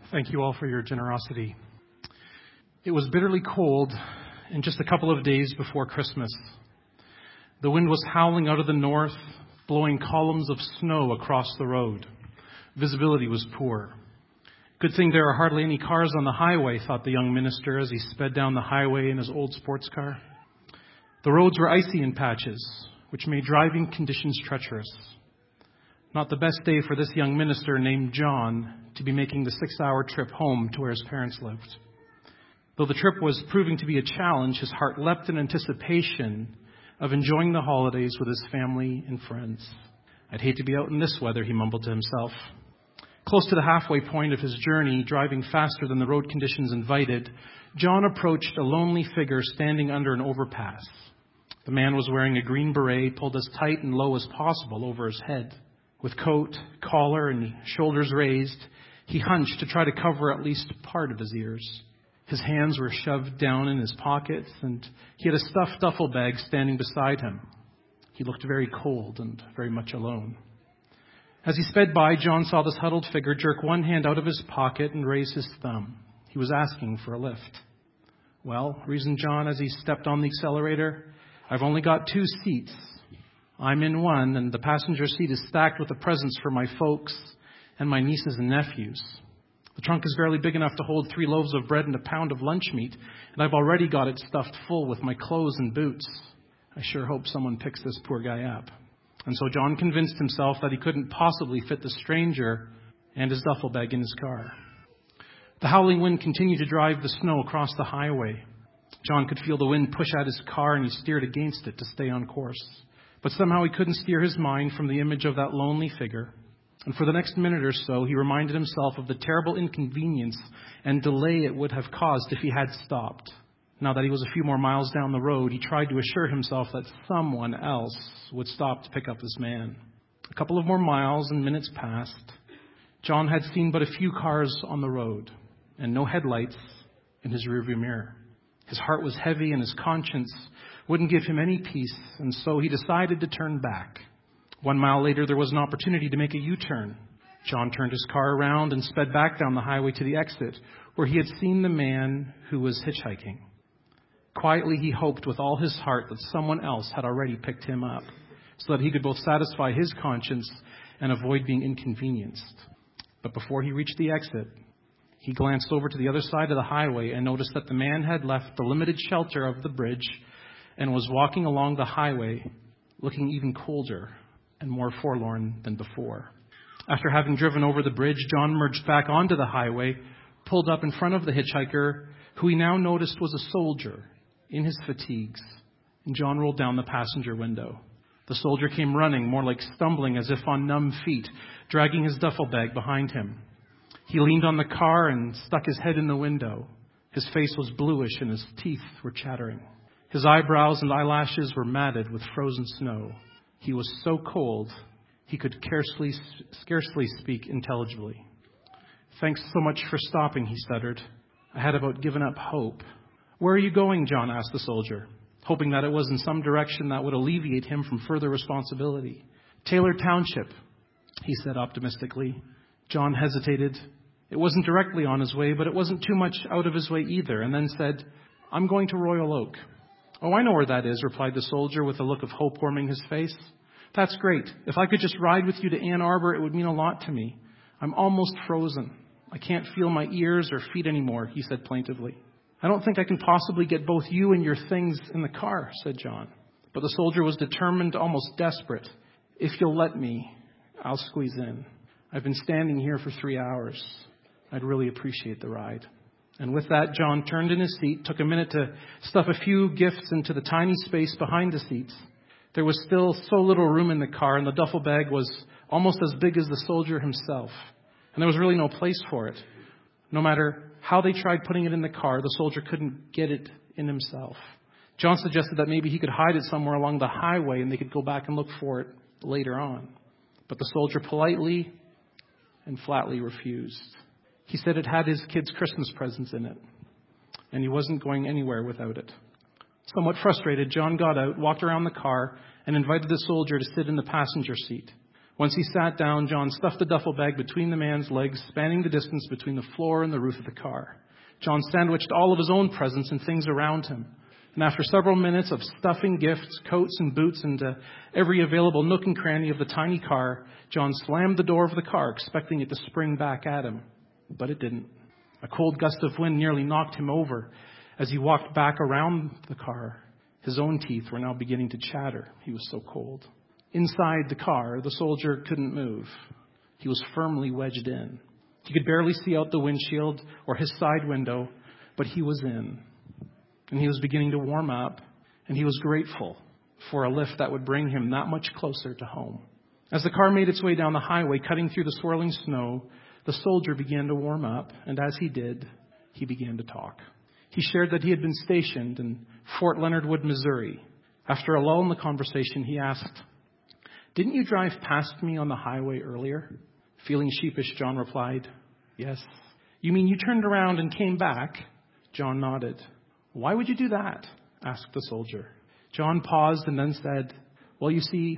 Thank you all for your generosity. It was bitterly cold and just a couple of days before Christmas. The wind was howling out of the north, blowing columns of snow across the road. Visibility was poor. Good thing there are hardly any cars on the highway, thought the young minister as he sped down the highway in his old sports car. The roads were icy in patches, which made driving conditions treacherous. Not the best day for this young minister named John to be making the 6-hour trip home to where his parents lived. Though the trip was proving to be a challenge, his heart leapt in anticipation of enjoying the holidays with his family and friends. I'd hate to be out in this weather, he mumbled to himself. Close to the halfway point of his journey, driving faster than the road conditions invited, John approached a lonely figure standing under an overpass. The man was wearing a green beret pulled as tight and low as possible over his head. With coat, collar, and shoulders raised, he hunched to try to cover at least part of his ears. His hands were shoved down in his pockets, and he had a stuffed duffel bag standing beside him. He looked very cold and very much alone. As he sped by, John saw this huddled figure jerk one hand out of his pocket and raise his thumb. He was asking for a lift. Well, reasoned John as he stepped on the accelerator, I've only got 2 seats. I'm in one, and the passenger seat is stacked with the presents for my folks and my nieces and nephews. The trunk is barely big enough to hold 3 loaves of bread and a pound of lunch meat, and I've already got it stuffed full with my clothes and boots. I sure hope someone picks this poor guy up. And so John convinced himself that he couldn't possibly fit the stranger and his duffel bag in his car. The howling wind continued to drive the snow across the highway. John could feel the wind push at his car, and he steered against it to stay on course. But somehow he couldn't steer his mind from the image of that lonely figure. And for the next minute or so, he reminded himself of the terrible inconvenience and delay it would have caused if he had stopped. Now that he was a few more miles down the road, he tried to assure himself that someone else would stop to pick up this man. A couple of more miles and minutes passed. John had seen but a few cars on the road and no headlights in his rearview mirror. His heart was heavy and his conscience wouldn't give him any peace, and so he decided to turn back. 1 mile later, there was an opportunity to make a U-turn. John turned his car around and sped back down the highway to the exit, where he had seen the man who was hitchhiking. Quietly, he hoped with all his heart that someone else had already picked him up, so that he could both satisfy his conscience and avoid being inconvenienced. But before he reached the exit, he glanced over to the other side of the highway and noticed that the man had left the limited shelter of the bridge and was walking along the highway, looking even colder and more forlorn than before. After having driven over the bridge, John merged back onto the highway, pulled up in front of the hitchhiker, who he now noticed was a soldier in his fatigues, and John rolled down the passenger window. The soldier came running, more like stumbling as if on numb feet, dragging his duffel bag behind him. He leaned on the car and stuck his head in the window. His face was bluish and his teeth were chattering. His eyebrows and eyelashes were matted with frozen snow. He was so cold, he could scarcely speak intelligibly. Thanks so much for stopping, he stuttered. I had about given up hope. Where are you going, John asked the soldier, hoping that it was in some direction that would alleviate him from further responsibility. Taylor Township, he said optimistically. John hesitated. It wasn't directly on his way, but it wasn't too much out of his way either, and then said, I'm going to Royal Oak. Oh, I know where that is, replied the soldier with a look of hope warming his face. That's great. If I could just ride with you to Ann Arbor, it would mean a lot to me. I'm almost frozen. I can't feel my ears or feet anymore, he said plaintively. I don't think I can possibly get both you and your things in the car, said John. But the soldier was determined, almost desperate. If you'll let me, I'll squeeze in. I've been standing here for 3 hours. I'd really appreciate the ride. And with that, John turned in his seat, took a minute to stuff a few gifts into the tiny space behind the seats. There was still so little room in the car, and the duffel bag was almost as big as the soldier himself. And there was really no place for it. No matter how they tried putting it in the car, the soldier couldn't get it in himself. John suggested that maybe he could hide it somewhere along the highway and they could go back and look for it later on. But the soldier politely and flatly refused. He said it had his kids' Christmas presents in it, and he wasn't going anywhere without it. Somewhat frustrated, John got out, walked around the car, and invited the soldier to sit in the passenger seat. Once he sat down, John stuffed the duffel bag between the man's legs, spanning the distance between the floor and the roof of the car. John sandwiched all of his own presents and things around him. And after several minutes of stuffing gifts, coats and boots into every available nook and cranny of the tiny car, John slammed the door of the car, expecting it to spring back at him. But it didn't. A cold gust of wind nearly knocked him over as he walked back around the car. His own teeth were now beginning to chatter. He was so cold. Inside the car, the soldier couldn't move. He was firmly wedged in. He could barely see out the windshield or his side window, but he was in. And he was beginning to warm up, and he was grateful for a lift that would bring him that much closer to home. As the car made its way down the highway, cutting through the swirling snow, the soldier began to warm up, and as he did, he began to talk. He shared that he had been stationed in Fort Leonard Wood, Missouri. After a lull in the conversation, he asked, "Didn't you drive past me on the highway earlier?" Feeling sheepish, John replied, "Yes." "You mean you turned around and came back?" John nodded. "Why would you do that?" asked the soldier. John paused and then said, "Well, you see,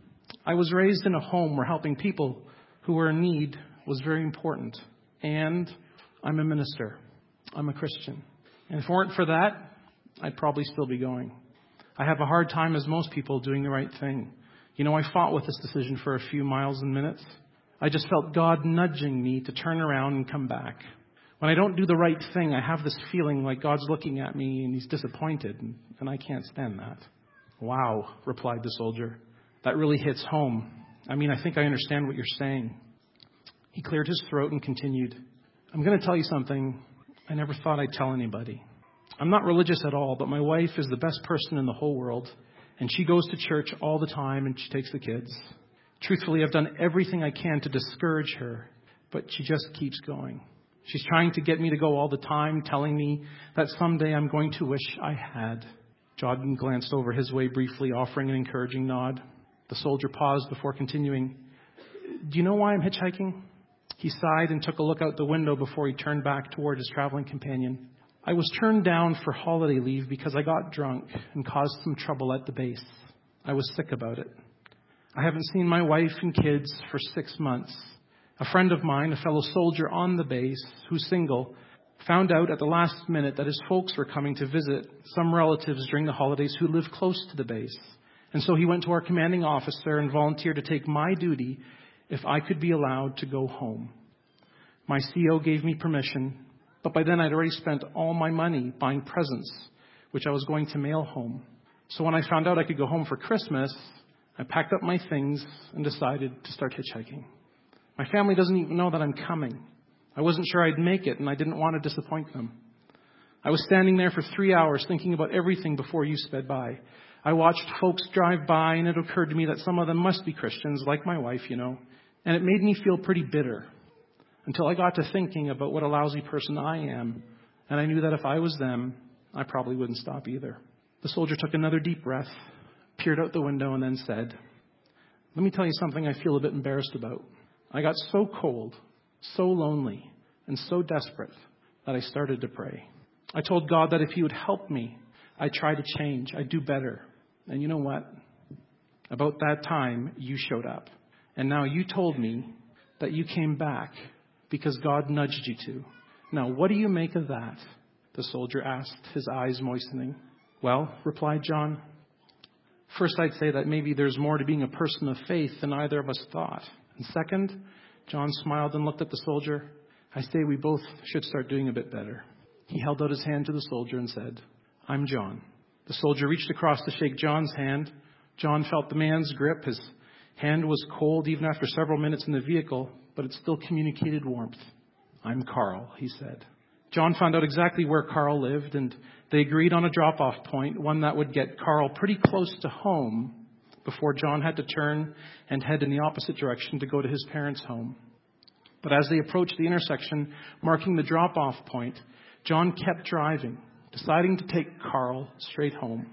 I was raised in a home where helping people who were in need was very important. And I'm a minister. I'm a Christian. And if it weren't for that, I'd probably still be going. I have a hard time, as most people, doing the right thing. You know, I fought with this decision for a few miles and minutes. I just felt God nudging me to turn around and come back. When I don't do the right thing, I have this feeling like God's looking at me and he's disappointed, and I can't stand that." "Wow," replied the soldier. "That really hits home. I mean, I think I understand what you're saying." He cleared his throat and continued, "I'm going to tell you something I never thought I'd tell anybody. I'm not religious at all, but my wife is the best person in the whole world, and she goes to church all the time and she takes the kids. Truthfully, I've done everything I can to discourage her, but she just keeps going. She's trying to get me to go all the time, telling me that someday I'm going to wish I had." John glanced over his way briefly, offering an encouraging nod. The soldier paused before continuing, "Do you know why I'm hitchhiking?" He sighed and took a look out the window before he turned back toward his traveling companion. "I was turned down for holiday leave because I got drunk and caused some trouble at the base. I was sick about it. I haven't seen my wife and kids for 6 months. A friend of mine, a fellow soldier on the base who's single, found out at the last minute that his folks were coming to visit some relatives during the holidays who live close to the base. And so he went to our commanding officer and volunteered to take my duty if I could be allowed to go home. My CO gave me permission, but by then I'd already spent all my money buying presents, which I was going to mail home. So when I found out I could go home for Christmas, I packed up my things and decided to start hitchhiking. My family doesn't even know that I'm coming. I wasn't sure I'd make it, and I didn't want to disappoint them. I was standing there for 3 hours thinking about everything before you sped by. I watched folks drive by, and it occurred to me that some of them must be Christians, like my wife, you know. And it made me feel pretty bitter until I got to thinking about what a lousy person I am, and I knew that if I was them, I probably wouldn't stop either." The soldier took another deep breath, peered out the window, and then said, "Let me tell you something I feel a bit embarrassed about. I got so cold, so lonely, and so desperate that I started to pray. I told God that if he would help me, I'd try to change, I'd do better. And you know what? About that time, you showed up. And now you told me that you came back because God nudged you to. Now, what do you make of that?" the soldier asked, his eyes moistening. "Well," replied John, "first I'd say that maybe there's more to being a person of faith than either of us thought. And second," John smiled and looked at the soldier, "I say we both should start doing a bit better." He held out his hand to the soldier and said, "I'm John." The soldier reached across to shake John's hand. John felt the man's grip. His hand was cold even after several minutes in the vehicle, but it still communicated warmth. "I'm Carl," he said. John found out exactly where Carl lived, and they agreed on a drop-off point, one that would get Carl pretty close to home before John had to turn and head in the opposite direction to go to his parents' home. But as they approached the intersection marking the drop-off point, John kept driving, deciding to take Carl straight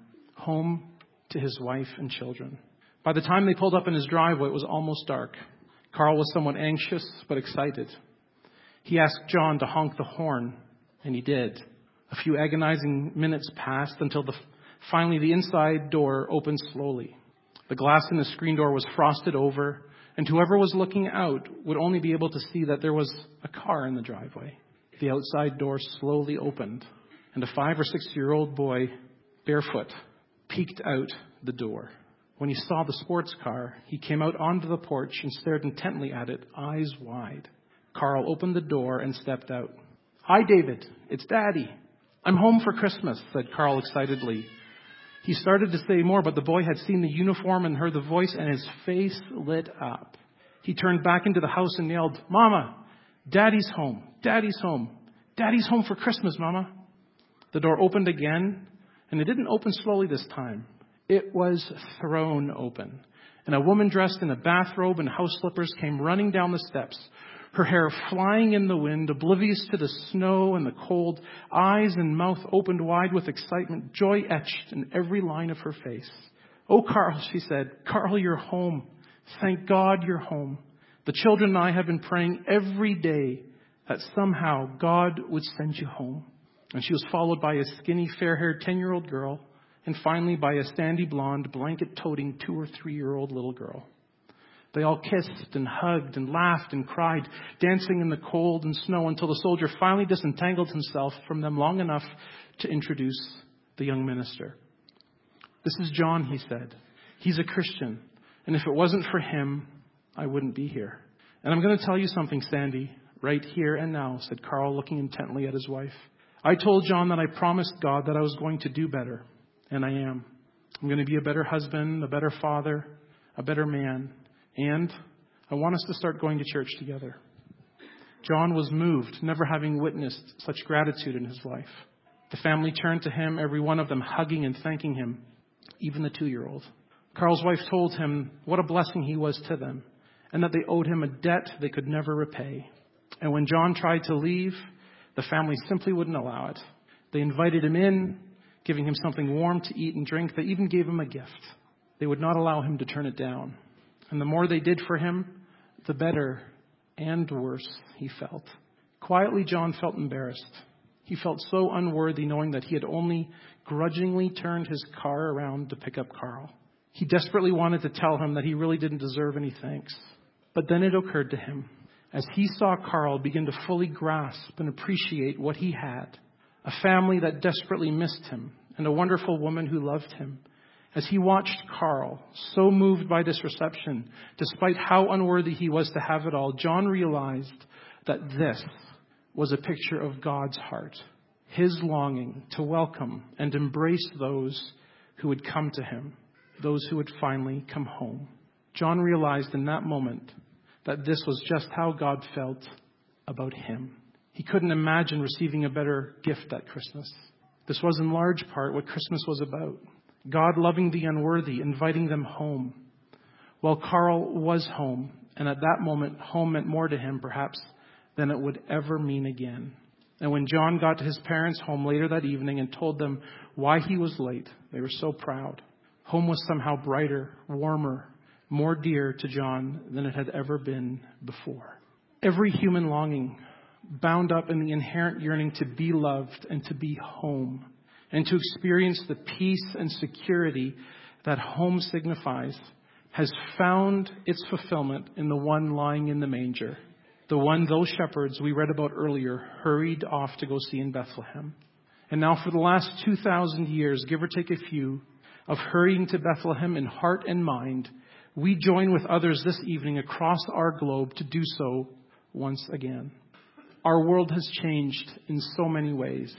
home to his wife and children. By the time they pulled up in his driveway, it was almost dark. Carl was somewhat anxious but excited. He asked John to honk the horn, and he did. A few agonizing minutes passed until finally the inside door opened slowly. The glass in the screen door was frosted over, And whoever was looking out would only be able to see that there was a car in the driveway. The outside door slowly opened, and a 5 or 6-year-old boy, barefoot, peeked out the door. When he saw the sports car, he came out onto the porch and stared intently at it, eyes wide. Carl opened the door and stepped out. "Hi, David. It's Daddy. I'm home for Christmas," said Carl excitedly. He started to say more, but the boy had seen the uniform and heard the voice, and his face lit up. He turned back into the house and yelled, "Mama, Daddy's home. Daddy's home. Daddy's home for Christmas, Mama." The door opened again, and it didn't open slowly this time. It was thrown open, and a woman dressed in a bathrobe and house slippers came running down the steps, her hair flying in the wind, oblivious to the snow and the cold, eyes and mouth opened wide with excitement, joy etched in every line of her face. "Oh, Carl," she said, "Carl, you're home. Thank God you're home. The children and I have been praying every day that somehow God would send you home." And she was followed by a skinny, fair-haired 10-year-old girl, and finally by a sandy blonde, blanket-toting 2 or 3-year-old little girl. They all kissed and hugged and laughed and cried, dancing in the cold and snow until the soldier finally disentangled himself from them long enough to introduce the young minister. "This is John," he said. "He's a Christian, and if it wasn't for him, I wouldn't be here. And I'm going to tell you something, Sandy, right here and now," said Carl, looking intently at his wife. "I told John that I promised God that I was going to do better. And I am. I'm going to be a better husband, a better father, a better man. And I want us to start going to church together." John was moved, never having witnessed such gratitude in his life. The family turned to him, every one of them hugging and thanking him, even the 2-year-old. Carl's wife told him what a blessing he was to them, and that they owed him a debt they could never repay. And when John tried to leave, the family simply wouldn't allow it. They invited him in, giving him something warm to eat and drink. They even gave him a gift. They would not allow him to turn it down. And the more they did for him, the better and worse he felt. Quietly, John felt embarrassed. He felt so unworthy knowing that he had only grudgingly turned his car around to pick up Carl. He desperately wanted to tell him that he really didn't deserve any thanks. But then it occurred to him, as he saw Carl begin to fully grasp and appreciate what he had, a family that desperately missed him, and a wonderful woman who loved him. As he watched Carl, so moved by this reception, despite how unworthy he was to have it all, John realized that this was a picture of God's heart, his longing to welcome and embrace those who would come to him, those who would finally come home. John realized in that moment that this was just how God felt about him. He couldn't imagine receiving a better gift at Christmas. This was in large part what Christmas was about. God loving the unworthy, inviting them home. Well, Carl was home, and at that moment, home meant more to him, perhaps, than it would ever mean again. And when John got to his parents' home later that evening and told them why he was late, they were so proud. Home was somehow brighter, warmer, more dear to John than it had ever been before. Every human longing, bound up in the inherent yearning to be loved and to be home, and to experience the peace and security that home signifies, has found its fulfillment in the one lying in the manger, the one those shepherds we read about earlier hurried off to go see in Bethlehem. And now for the last 2,000 years, give or take a few, of hurrying to Bethlehem in heart and mind, we join with others this evening across our globe to do so once again. Our world has changed in so many ways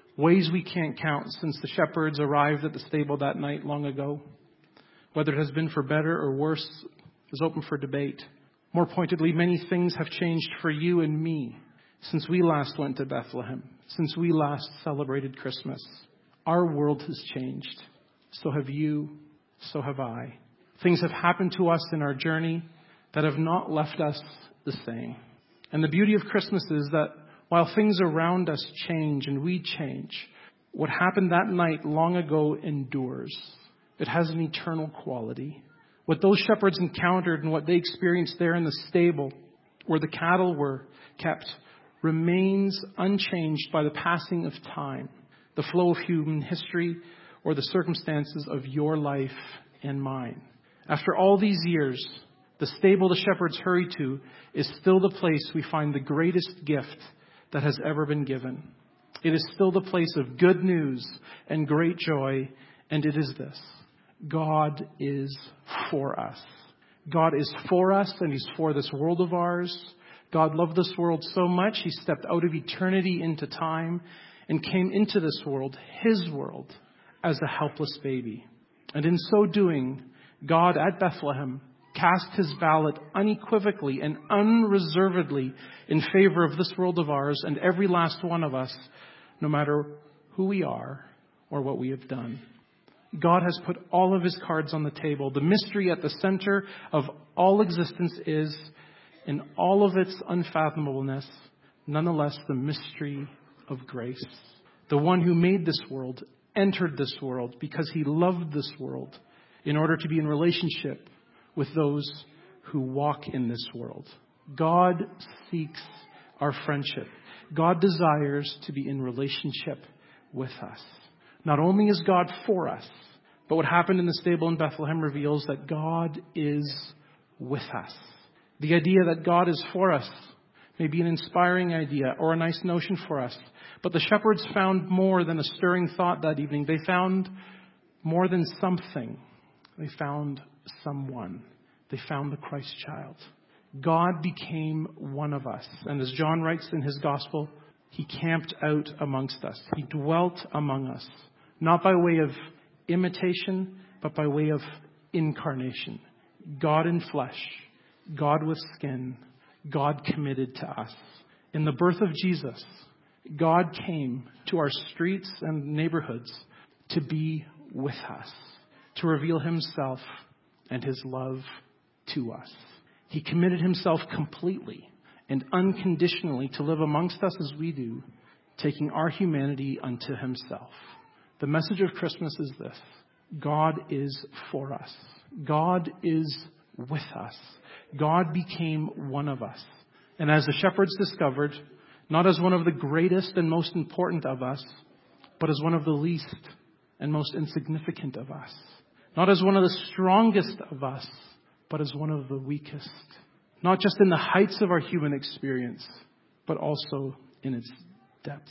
we can't count since the shepherds arrived at the stable that night long ago. Whether it has been for better or worse is open for debate. More pointedly, many things have changed for you and me since we last went to Bethlehem, since we last celebrated Christmas. Our world has changed. So have you, so have I. Things have happened to us in our journey that have not left us the same. And the beauty of Christmas is that while things around us change and we change, what happened that night long ago endures. It has an eternal quality. What those shepherds encountered and what they experienced there in the stable where the cattle were kept remains unchanged by the passing of time, the flow of human history, or the circumstances of your life and mine. After all these years, The stable the shepherds hurry to is still the place we find the greatest gift that has ever been given. It is still the place of good news and great joy, and it is this: God is for us. God is for us, and He's for this world of ours. God loved this world so much, He stepped out of eternity into time and came into this world, His world, as a helpless baby. And in so doing, God at Bethlehem cast His ballot unequivocally and unreservedly in favor of this world of ours and every last one of us, no matter who we are or what we have done. God has put all of His cards on the table. The mystery at the center of all existence is, in all of its unfathomableness, nonetheless the mystery of grace. The one who made this world entered this world because He loved this world in order to be in relationship with those who walk in this world. God seeks our friendship. God desires to be in relationship with us. Not only is God for us, but what happened in the stable in Bethlehem reveals that God is with us. The idea that God is for us may be an inspiring idea or a nice notion for us, but the shepherds found more than a stirring thought that evening. They found more than something. They found someone. They found the Christ child. God became one of us. And as John writes in his gospel, He camped out amongst us. He dwelt among us, not by way of imitation, but by way of incarnation. God in flesh, God with skin, God committed to us. In the birth of Jesus, God came to our streets and neighborhoods to be with us, to reveal Himself and His love to us. He committed Himself completely and unconditionally to live amongst us as we do, taking our humanity unto Himself. The message of Christmas is this: God is for us. God is with us. God became one of us. And as the shepherds discovered, not as one of the greatest and most important of us, but as one of the least and most insignificant of us. Not as one of the strongest of us, but as one of the weakest. Not just in the heights of our human experience, but also in its depths.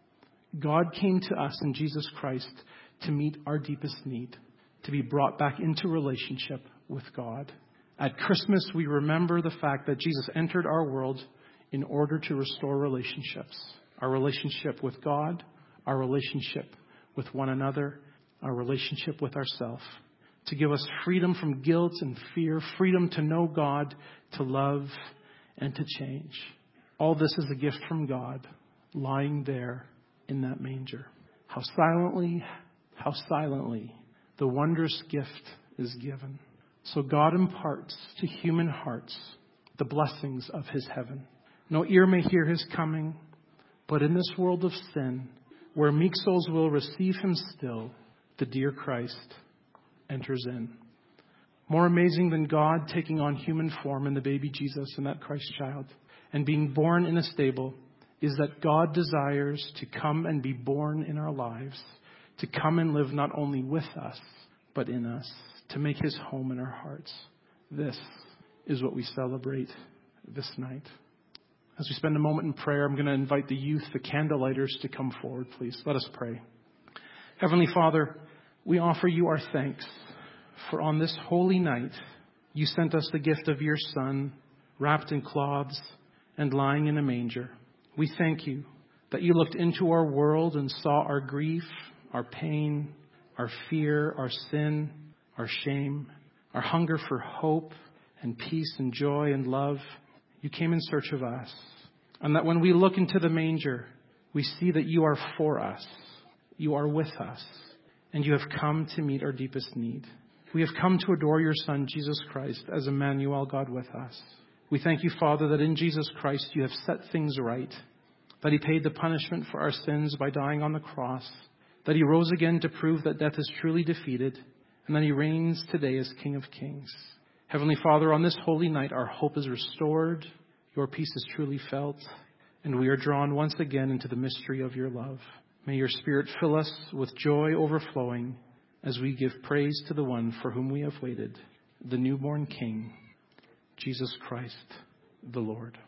God came to us in Jesus Christ to meet our deepest need, to be brought back into relationship with God. At Christmas, we remember the fact that Jesus entered our world in order to restore relationships. Our relationship with God, our relationship with one another, our relationship with ourselves. To give us freedom from guilt and fear, freedom to know God, to love, and to change. All this is a gift from God, lying there in that manger. How silently the wondrous gift is given. So God imparts to human hearts the blessings of His heaven. No ear may hear His coming, but in this world of sin, where meek souls will receive Him still, the dear Christ enters in. More amazing than God taking on human form in the baby Jesus and that Christ child and being born in a stable is that God desires to come and be born in our lives, to come and live not only with us, but in us, to make His home in our hearts. This is what we celebrate this night. As we spend a moment in prayer, I'm going to invite the youth, the candlelighters, to come forward, please. Let us pray. Heavenly Father, we offer You our thanks, for on this holy night, You sent us the gift of Your Son, wrapped in cloths and lying in a manger. We thank You that You looked into our world and saw our grief, our pain, our fear, our sin, our shame, our hunger for hope and peace and joy and love. You came in search of us. And that when we look into the manger, we see that You are for us. You are with us. And You have come to meet our deepest need. We have come to adore Your Son, Jesus Christ, as Emmanuel, God with us. We thank You, Father, that in Jesus Christ You have set things right, that He paid the punishment for our sins by dying on the cross, that He rose again to prove that death is truly defeated, and that He reigns today as King of Kings. Heavenly Father, on this holy night, our hope is restored, Your peace is truly felt, and we are drawn once again into the mystery of Your love. May Your Spirit fill us with joy overflowing as we give praise to the one for whom we have waited, the newborn King. Jesus Christ, the Lord.